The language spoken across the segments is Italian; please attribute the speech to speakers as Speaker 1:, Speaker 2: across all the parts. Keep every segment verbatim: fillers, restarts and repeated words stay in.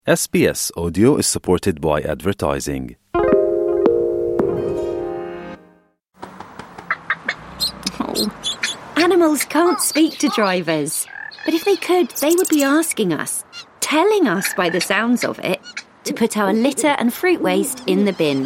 Speaker 1: S B S Audio is supported by advertising.
Speaker 2: Oh, animals can't speak to drivers. But if they could, they would be asking us, telling us by the sounds of it, to put our litter and fruit waste in the bin.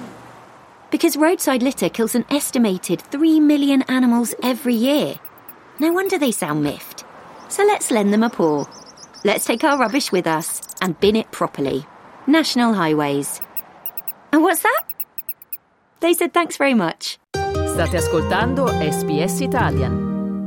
Speaker 2: Because roadside litter kills an estimated three million animals every year. No wonder they sound miffed. So let's lend them a paw. Let's take our rubbish with us and bin it properly. National Highways. And what's that? They said thanks very much.
Speaker 3: State ascoltando S B S Italian.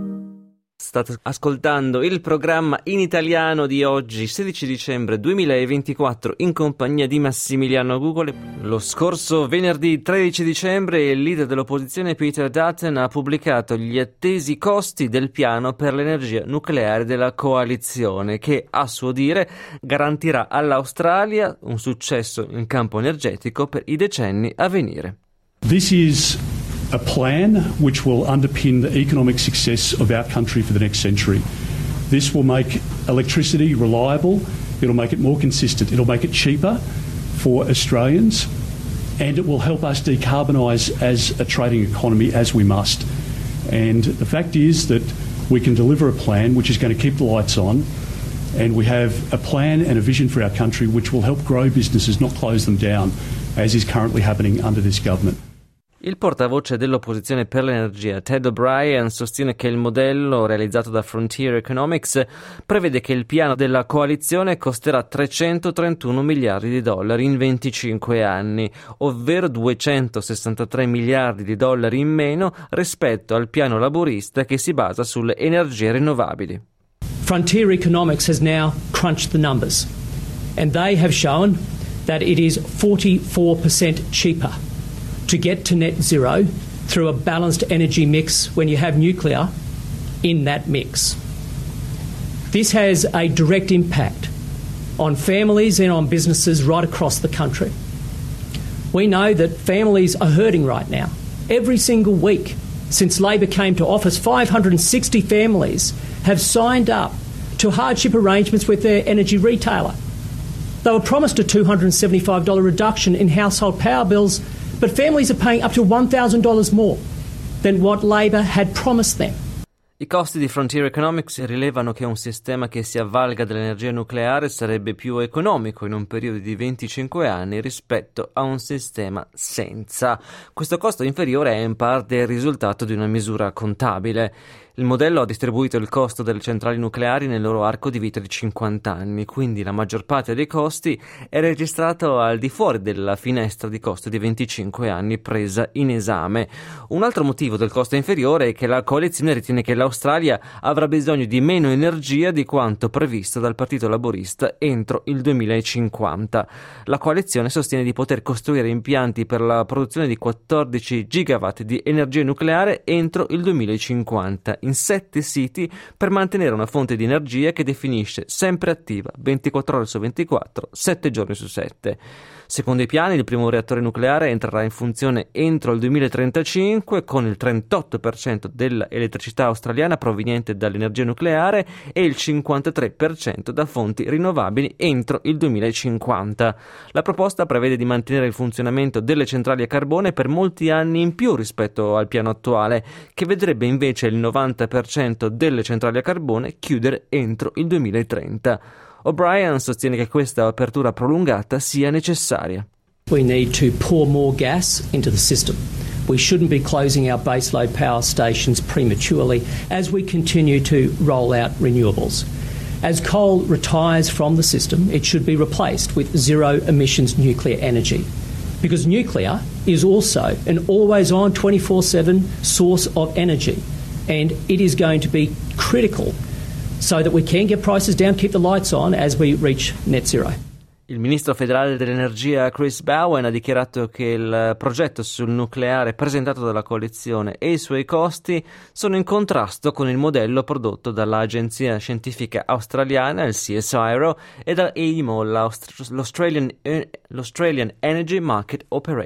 Speaker 4: State ascoltando il programma in italiano di oggi, sedici dicembre duemilaventiquattro, in compagnia di Massimiliano Gugole. Lo scorso venerdì tredici dicembre il leader dell'opposizione Peter Dutton ha pubblicato gli attesi costi del piano per l'energia nucleare della coalizione, che a suo dire garantirà all'Australia un successo in campo energetico per i decenni a venire.
Speaker 5: This is a plan which will underpin the economic success of our country for the next century. This will make electricity reliable, it'll make it more consistent, it'll make it cheaper for Australians, and it will help us decarbonise as a trading economy as we must. And the fact is that we can deliver a plan which is going to keep the lights on, and we have a plan and a vision for our country which will help grow businesses, not close them down, as is currently happening under this government.
Speaker 4: Il portavoce dell'opposizione per l'energia, Ted O'Brien, sostiene che il modello realizzato da Frontier Economics prevede che il piano della coalizione costerà trecentotrentuno miliardi di dollari in venticinque anni, ovvero duecentosessantatré miliardi di dollari in meno rispetto al piano laburista che si basa sulle energie rinnovabili.
Speaker 6: Frontier Economics has now crunched the numbers, and they have shown that it is forty-four percent cheaper to get to net zero through a balanced energy mix when you have nuclear in that mix. This has a direct impact on families and on businesses right across the country. We know that families are hurting right now. Every single week since Labor came to office, five hundred sixty families have signed up to hardship arrangements with their energy retailer. They were promised a two hundred seventy-five dollars reduction in household power bills, but families are paying up to one thousand dollars more than what Labor had promised them.
Speaker 4: I costi di Frontier Economics rilevano che un sistema che si avvalga dell'energia nucleare sarebbe più economico in un periodo di venticinque anni rispetto a un sistema senza. Questo costo inferiore è in parte il risultato di una misura contabile. Il modello ha distribuito il costo delle centrali nucleari nel loro arco di vita di cinquanta anni, quindi la maggior parte dei costi è registrato al di fuori della finestra di costo di venticinque anni presa in esame. Un altro motivo del costo inferiore è che la coalizione ritiene che l'Australia avrà bisogno di meno energia di quanto previsto dal Partito Laburista entro il duemilacinquanta. La coalizione sostiene di poter costruire impianti per la produzione di quattordici gigawatt di energia nucleare entro il duemilacinquanta. In sette siti per mantenere una fonte di energia che definisce sempre attiva ventiquattro ore su ventiquattro, sette giorni su sette. Secondo i piani, il primo reattore nucleare entrerà in funzione entro il duemilatrentacinque con il trentotto per cento dell'elettricità australiana proveniente dall'energia nucleare e il cinquantatré per cento da fonti rinnovabili entro il duemilacinquanta. La proposta prevede di mantenere il funzionamento delle centrali a carbone per molti anni in più rispetto al piano attuale, che vedrebbe invece il novanta per cento delle centrali a carbone chiudere entro il duemilatrenta. O'Brien sostiene che questa apertura prolungata sia necessaria.
Speaker 6: We need to pour more gas into the system. We shouldn't be closing our baseload power stations prematurely as we continue to roll out renewables. As coal retires from the system, it should be replaced with zero emissions nuclear energy, because nuclear is also an always-on twenty-four seven source of energy, and it is going to be critical so that we can get prices down, keep the lights on as we reach net zero.
Speaker 4: Il ministro federale dell'energia Chris Bowen ha dichiarato che il progetto sul nucleare presentato dalla coalizione e i suoi costi sono in contrasto con il modello prodotto dall'agenzia scientifica australiana, il C S I R O, e da E I M O, l'Australian, l'Australian Energy Market Operator.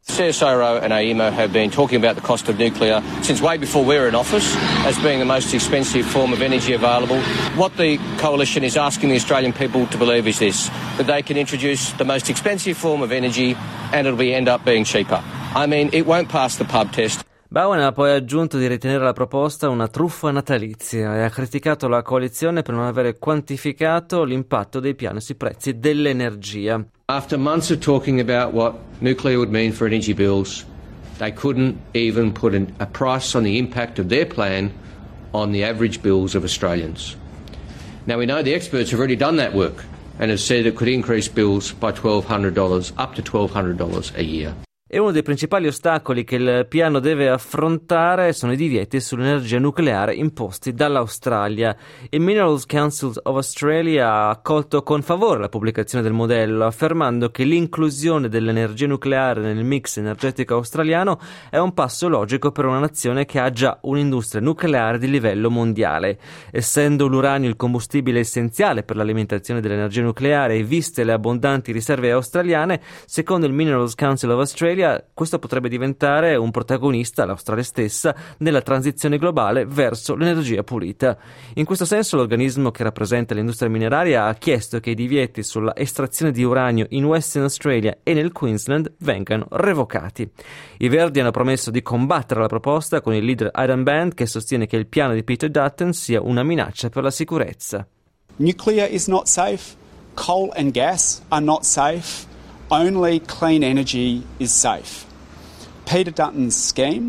Speaker 7: C S I R O and A E M O have been talking about the cost of nuclear since way before we were in office as being the most expensive form of energy available. What the coalition is asking the Australian people to believe is this, that they can introduce the most expensive form of energy and it'll be end up being cheaper. I mean, it won't pass the pub test.
Speaker 4: Bowen ha poi aggiunto di ritenere la proposta una truffa natalizia e ha criticato la coalizione per non avere quantificato l'impatto dei piani sui prezzi dell'energia.
Speaker 7: After months of talking about what nuclear would mean for energy bills, they couldn't even put an, a price on the impact of their plan on the average bills of Australians. Now we know the experts have already done that work and have said it could increase bills by twelve hundred dollars, up to twelve hundred dollars a year.
Speaker 4: E uno dei principali ostacoli che il piano deve affrontare sono i divieti sull'energia nucleare imposti dall'Australia. Il Minerals Council of Australia ha accolto con favore la pubblicazione del modello, affermando che l'inclusione dell'energia nucleare nel mix energetico australiano è un passo logico per una nazione che ha già un'industria nucleare di livello mondiale. Essendo l'uranio il combustibile essenziale per l'alimentazione dell'energia nucleare e viste le abbondanti riserve australiane, secondo il Minerals Council of Australia questo potrebbe diventare un protagonista, l'Australia stessa, nella transizione globale verso l'energia pulita. In questo senso l'organismo che rappresenta l'industria mineraria ha chiesto che i divieti sulla estrazione di uranio in Western Australia e nel Queensland vengano revocati. I Verdi hanno promesso di combattere la proposta con il leader Adam Band, che sostiene che il piano di Peter Dutton sia una minaccia per la sicurezza.
Speaker 8: Nuclear is not safe, coal and gas are not safe. Only clean energy is safe. Peter Dutton's scheme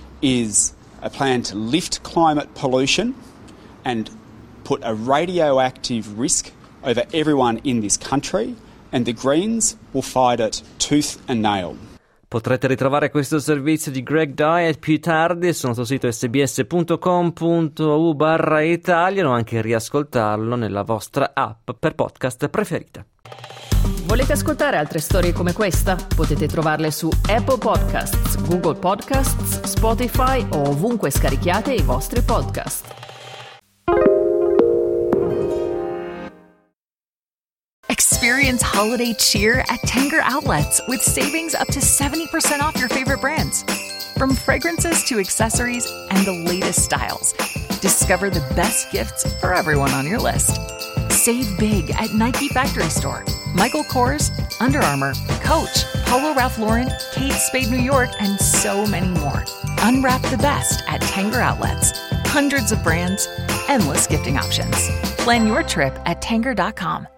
Speaker 8: is a plan to lift climate pollution and put a radioactive risk over everyone in this country, and the Greens will fight it tooth and nail.
Speaker 4: Potrete ritrovare questo servizio di Greg Diet più tardi sul nostro sito sbs punto com punto u barra Italiano, o anche riascoltarlo nella vostra app per podcast preferita.
Speaker 3: Volete ascoltare altre storie come questa? Potete trovarle su Apple Podcasts, Google Podcasts, Spotify o ovunque scarichiate i vostri podcast.
Speaker 9: Experience holiday cheer at Tanger Outlets with savings up to seventy percent off your favorite brands. From fragrances to accessories and the latest styles, discover the best gifts for everyone on your list. Save big at Nike Factory Store, Michael Kors, Under Armour, Coach, Polo Ralph Lauren, Kate Spade New York, and so many more. Unwrap the best at Tanger Outlets. Hundreds of brands, endless gifting options. Plan your trip at tanger dot com.